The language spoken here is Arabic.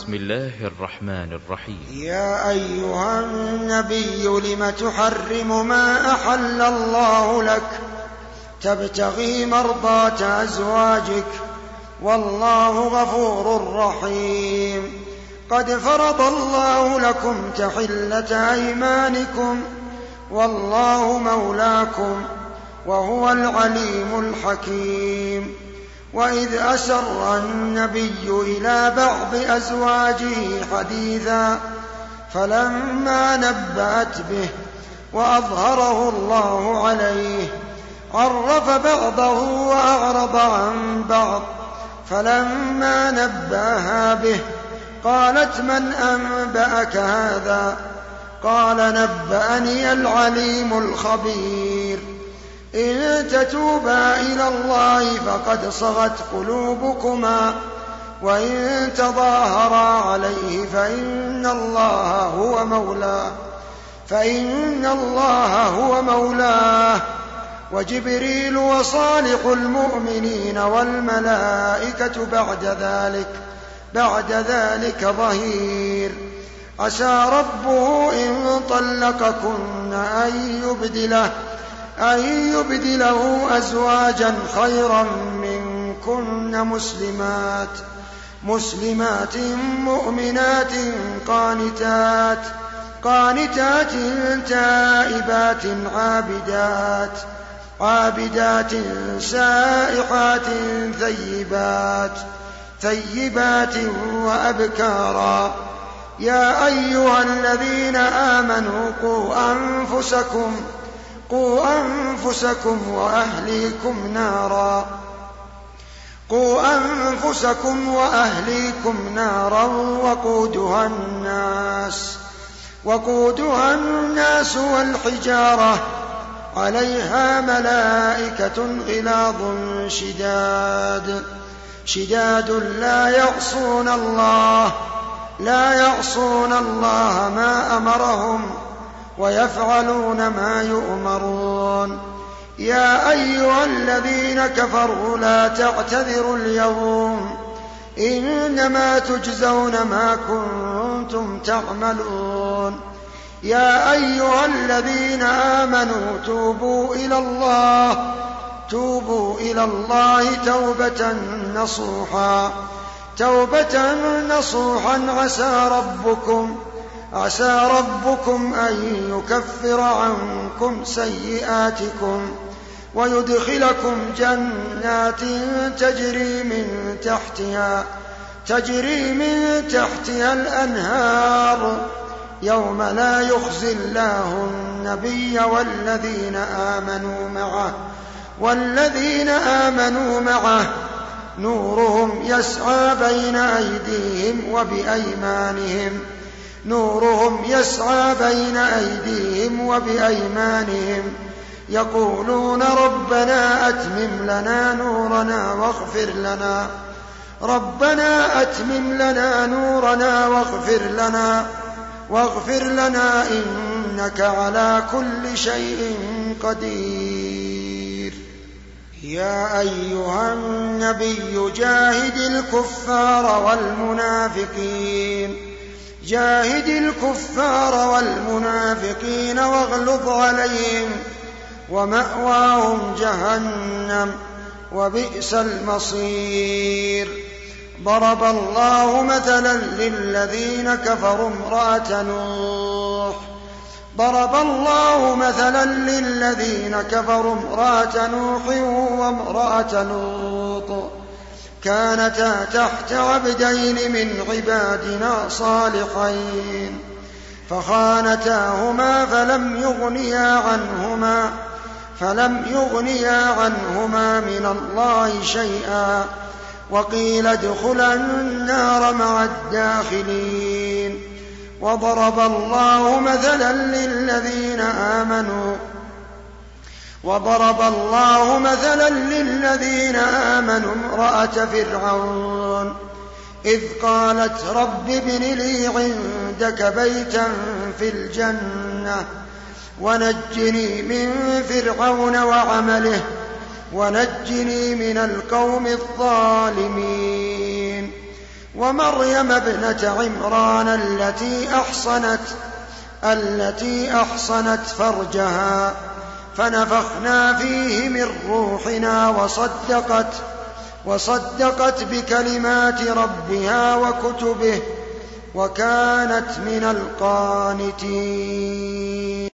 بسم الله الرحمن الرحيم. يا أيها النبي لم تحرم ما أحل الله لك تبتغي مرضاة أزواجك والله غفور رحيم. قد فرض الله لكم تحلة أيمانكم والله مولاكم وهو العليم الحكيم. وإذ أسر النبي إلى بعض أزواجه حديثا فلما نبأت به وأظهره الله عليه عرف بعضه وأعرض عن بعض، فلما نبأها به قالت من أنبأك هذا؟ قال نبأني العليم الخبير. إن تتوبا إلى الله فقد صغت قلوبكما وإن تظاهرا عليه فإن الله هو مولاه وجبريل وصالح المؤمنين والملائكة بعد ذلك ظهير. عسى ربه إن طلقكن أن يبدله أزواجا خيرا منكن مسلمات مؤمنات قانتات تائبات عابدات سائحات ثيبات وأبكارا. يا أيها الذين آمنوا قوا أنفسكم وأهليكم نارا وقودها الناس والحجارة عليها ملائكة غلاظ شداد لا يعصون الله ما أمرهم ويفعلون ما يؤمرون. يا أيها الذين كفروا لا تعتذروا اليوم إنما تجزون ما كنتم تعملون. يا أيها الذين آمنوا توبوا إلى الله توبة نصوحا عسى ربكم أن يكفر عنكم سيئاتكم ويدخلكم جنات تجري من تحتها الأنهار يوم لا يخزي الله النبي والذين آمنوا معه نورهم يسعى بين أيديهم وبأيمانهم يقولون ربنا أتمم لنا نورنا واغفر لنا إنك على كل شيء قدير. يا أيها النبي جاهد الكفار والمنافقين واغلظ عليهم ومأواهم جهنم وبئس المصير. ضرب الله مثلا للذين كفروا امرأة نوح وامرأة لوط كانتا تحت عبدين من عبادنا صالحين فخانتاهما فلم يغنيا عنهما من الله شيئا وقيل ادخلا النار مع الداخلين. وضرب الله مثلا للذين آمنوا امرأة فرعون إذ قالت رب ابن لي عندك بيتا في الجنة ونجني من فرعون وعمله ونجني من القوم الظالمين. ومريم ابنة عمران التي أحصنت فرجها فنفخنا فيه من روحنا وصدقت بكلمات ربها وكتبه وكانت من القانتين.